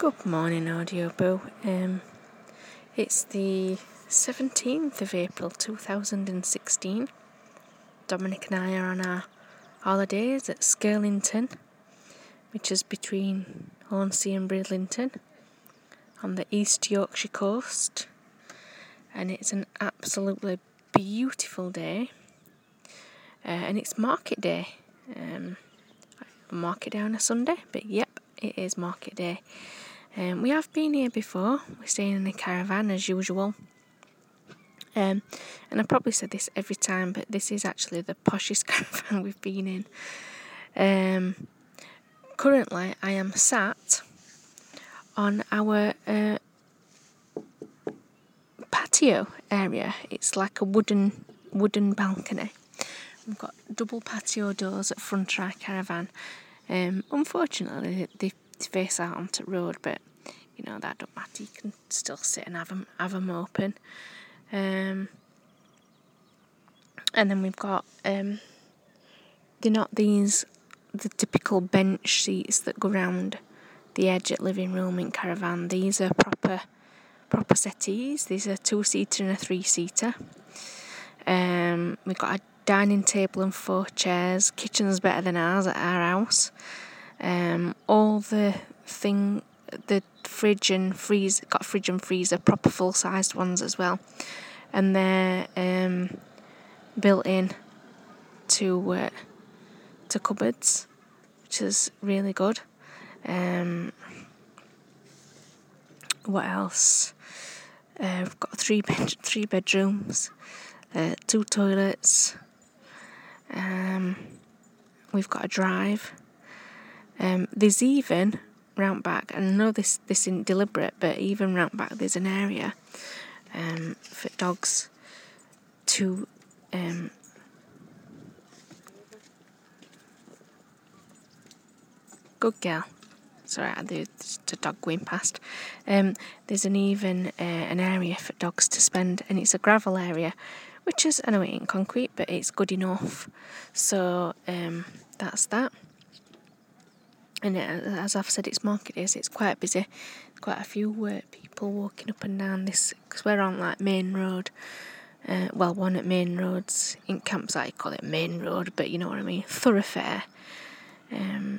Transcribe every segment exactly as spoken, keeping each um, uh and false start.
Good morning, Audio Boo. Um, it's the seventeenth of April two thousand sixteen. Dominic and I are on our holidays at Skirlington, which is between Hornsea and Bridlington, on the East Yorkshire coast. And it's an absolutely beautiful day. Uh, and it's market day. Um, market day on a Sunday, but yep, it is market day. Um, we have been here before. We're staying in a caravan as usual. Um, and I probably said this every time, but this is actually the poshest caravan we've been in. Um, currently, I am sat on our uh, patio area. It's like a wooden wooden balcony. We've got double patio doors at front of our caravan. Um, unfortunately, they face out onto the road, but you know that don't matter. You can still sit and have them, have them open. Um, and then we've got um, they're not these the typical bench seats that go round the edge at living room in caravan. These are proper proper settees. These are two seater and a three seater. Um, we've got a dining table and four chairs. Kitchen's better than ours at our house. Um, all the thing, the fridge and freezer, got fridge and freezer, proper full-sized ones as well, and they're um, built in to uh, to cupboards, which is really good. Um, what else? Uh, we've got three bed three bedrooms, uh, two toilets. Um, we've got a drive. Um, there's even round back, and I know this this isn't deliberate, but even round back there's an area um, for dogs to um, good girl. Sorry, there's a dog going past. Um, there's an even uh, an area for dogs to spend, and it's a gravel area, which is, I know it ain't concrete, but it's good enough. So um, that's that. And it, as I've said, it's market days. It's quite busy. Quite a few uh, people walking up and down this, because we're on like main road. Uh, well, one at main roads in campsite, you call it main road, but you know what I mean, thoroughfare. Um,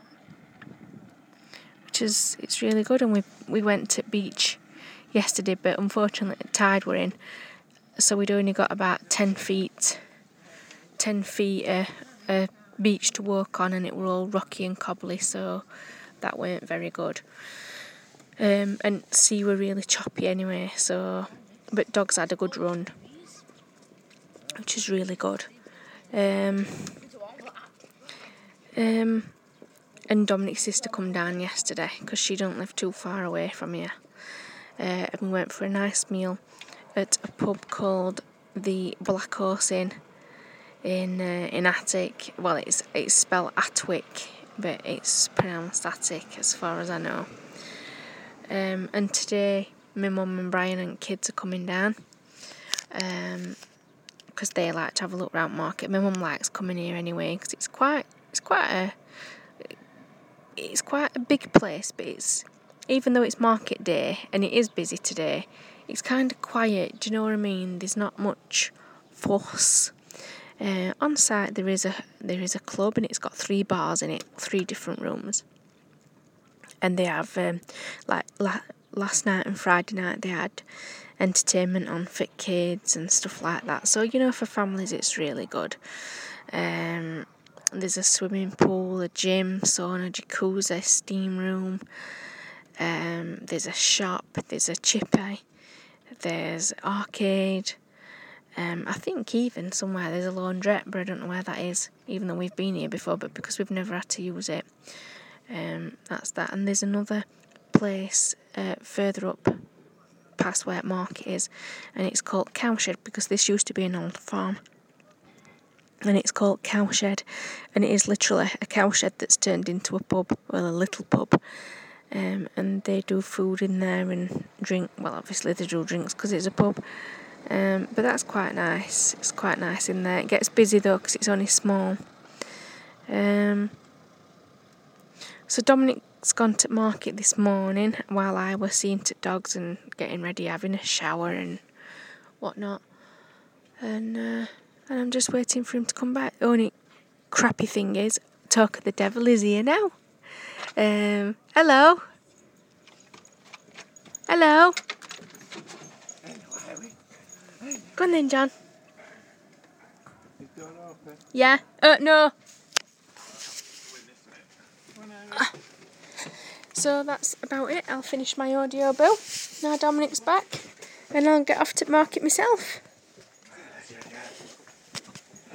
which is it's really good. And we we went to beach yesterday, but unfortunately the tide were in, so we'd only got about ten feet, ten feet uh, uh, beach to walk on, and it were all rocky and cobbly, so that weren't very good. Um, and sea were really choppy anyway, so but dogs had a good run, which is really good. Um, um, and Dominic's sister come down yesterday because she don't live too far away from here, uh, and we went for a nice meal at a pub called the Black Horse Inn in uh, in Atwick. Well, it's it's spelled Atwick, but it's pronounced Atwick as far as I know. Um, and today my mum and Brian and kids are coming down um, because they like to have a look round market. My mum likes coming here anyway because it's quite it's quite a it's quite a big place, but it's, even though it's market day and it is busy today, it's kind of quiet. Do you know what I mean? There's not much fuss. Uh, on site there is a there is a club, and it's got three bars in it, three different rooms, and they have um, like la- last night and Friday night they had entertainment on for kids and stuff like that. So you know, for families it's really good. Um, there's a swimming pool, a gym, sauna, jacuzzi, steam room. Um, there's a shop. There's a chippy. There's arcade. Um, I think even somewhere there's a laundrette, but I don't know where that is, even though we've been here before, but because we've never had to use it. Um, that's that. And there's another place uh, further up past where market is, and it's called Cowshed, because this used to be an old farm. And it's called Cowshed, and it is literally a cowshed that's turned into a pub, well, a little pub. Um, and they do food in there and drink. Well, obviously they do drinks because it's a pub. Um, but that's quite nice. It's quite nice in there. It gets busy though because it's only small. Um, so Dominic Dominic's gone to market this morning while I was seeing to dogs and getting ready, having a shower and whatnot. And uh, and I'm just waiting for him to come back. The only crappy thing is, Talk of the Devil is here now. Um, hello. Hello. Go on then, John. Yeah. Uh, no. So that's about it. I'll finish my audio bill. Now Dominic's back, and I'll get off to market myself.